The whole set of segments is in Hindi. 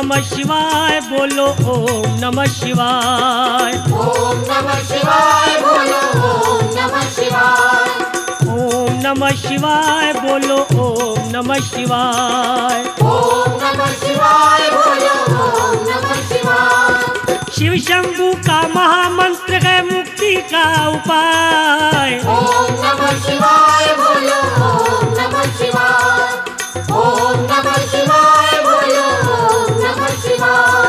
नमः शिवाय बोलो ओम नमः शिवाय। ओम नमः शिवाय बोलो ओम नमः शिवाय। ओम नमः शिवाय बोलो ओम नमः शिवाय। ओम नमः शिवाय बोलो ओम नमः शिवाय। शिव शंभू का महामंत्र है मुक्ति का उपाय। ओम नमः शिवाय बोलो ओम नमः शिवाय। ओम नमः शिवाय बोलो ओम नमः शिवाय।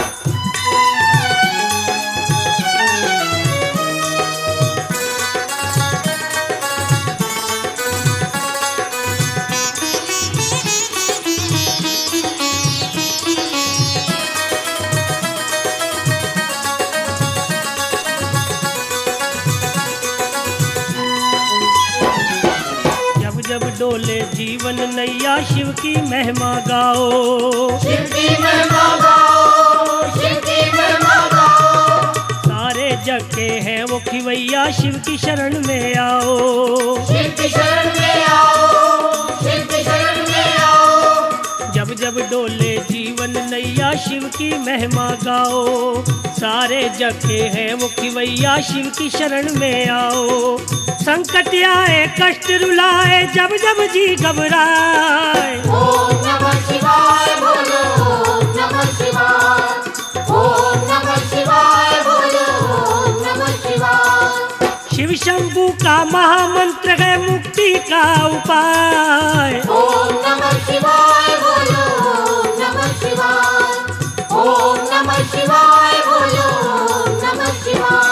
जब डोले जीवन नैया शिव की महिमा गाओ। शिव की महिमा गाओ, शिव की महिमा गाओ। सारे जग के हैं वो खिवैया शिव की शरण में आओ। शिव की शरण में आओ, शिव की शरण में आओ। जब जब डोले जीवन नैया शिव की महिमा गाओ। सारे जग के हैं वो खिवैया शिव की शरण में आओ। संकट आए कष्ट रुलाए जब जब जी घबराए। ओम नमः शिवाय बोलो ओम नमः शिवाय। ओम नमः शिवाय बोलो ओम नमः शिवाय। शिव शंभू का महामंत्र है मुक्ति का उपाय। ओम नमः शिवाय बोलो ओम नमः शिवाय। ओम नमः शिवाय बोलो ओम नमः शिवाय।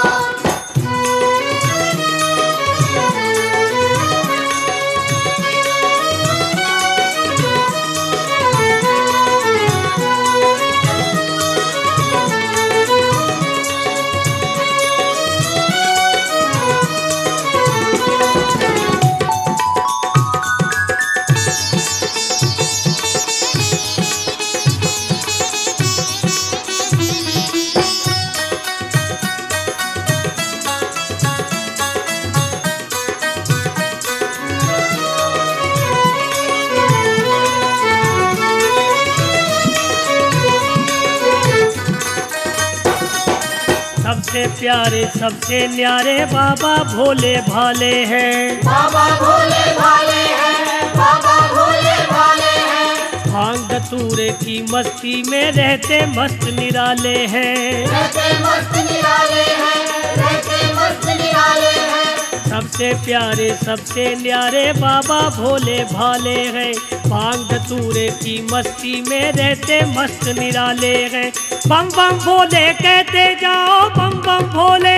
सबसे प्यारे सबसे न्यारे बाबा भोले भाले हैं। बाबा भोले भाले हैं, बाबा भोले भाले हैं। भांग धतूरे की मस्ती में रहते मस्त निराले हैं। रहते मस्त निराले हैं, रहते मस्त निराले हैं। सबसे प्यारे सबसे न्यारे बाबा भोले भाले हैं। भांग धतूरे की मस्ती में रहते मस्त निराले हैं। बम बम भोले कहते जाओ बम बम भोले।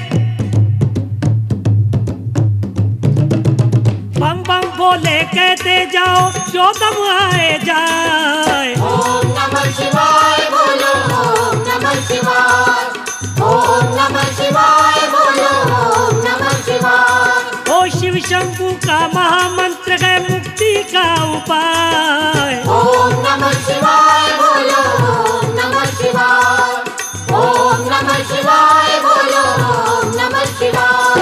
बम बम भोले कहते जाओ जो दम आए जाए। ओम नमः शिवाय बोलो ओम नमः शिवाय। ओम नमः शिवाय बोलो ओम नमः शिवाय। ओ शिव शंभू का महामंत्र है मुक्ति का उपाय। ओम नमः शिवाय बोलो ओम नमः शिवाय। ओम नमः शिवाय बोलो ओम नमः शिवाय।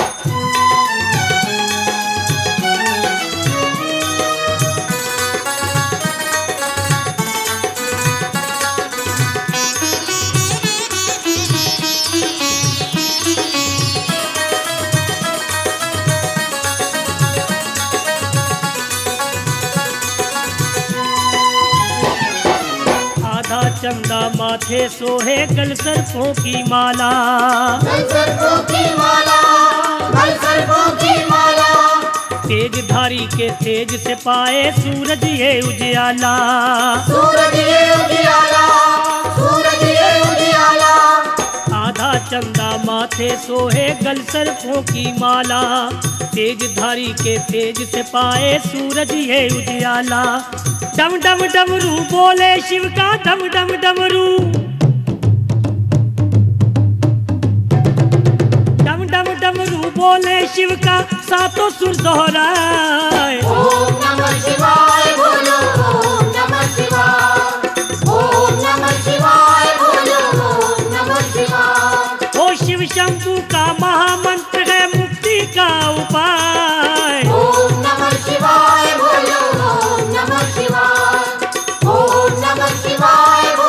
आधा चंदा माथे सोहे गल सर्पों की माला। गल सर्पों की माला, गल सर्पों की माला। तेज धारी के तेज से पाए सूरज ये उजियाला। सूरज ये उजियाला, सूरज ये उजियाला। आधा चंदा माथे सोहे गल सर्पों की माला। तेज धारी के तेज से पाए सूरज ये उजियाला। डम डम डमरू बोले शिव का डम डम डमरू। डम डम डमरू बोले शिव का सातों सुर दोहराए। ओम नमः शिवाय बोलो ओम नमः शिवाय। ओम नमः शिवाय बोलो ओम नमः शिवाय। ओ शिव शंभू का महामंत्र है मुक्ति का उपाय। ओम नमः शिवाय बोलो ओम नमः शिवाय। ओम नमः शिवाय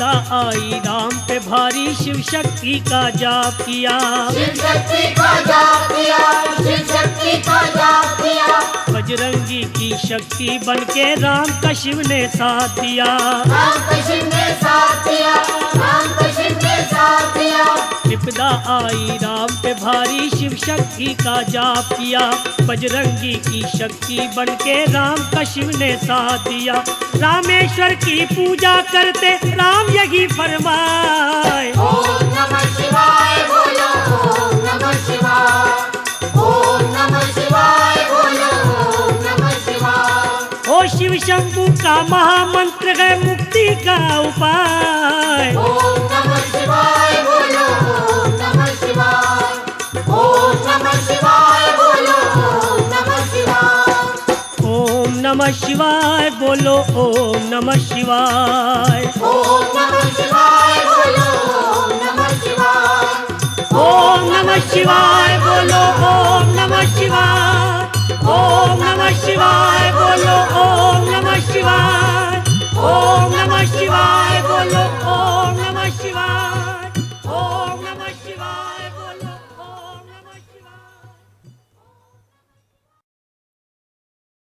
विपदा आई राम पे भारी, शिव शक्ति का जाप किया। शिव शक्ति का जाप किया, शिव शक्ति का जाप किया। बजरंगी की शक्ति बन के राम का शिव ने साथ दिया। राम का शिव ने साथ दिया, राम का शिव ने साथ दिया। विपदा आई राम पे भारी, शिव शक्ति का जाप किया। बजरंगी की शक्ति बन के राम का शिव ने साथ दिया। रामेश्वर की पूजा करते राम यही फरमाए, ओम नमः शिवाय बोलो, ओम नमः शिवाय, ओम नमः शिवाय बोलो, ओम नमः शिवाय। ओ शिव शंभु का महामंत्र है मुक्ति का उपाय। ओम नमः शिवाय बोलो, ओम नमः शिवाय, ओम नमः शिवाय बोलो, ओम नमः शिवाय। ओम नमः शिवाय बोलो, ओम नमः शिवाय। ओम नमः शिवाय बोलो, ओम नमः शिवाय। ओम नमः शिवाय बोलो, ओम नमः शिवाय। ओम नमः शिवाय बोलो,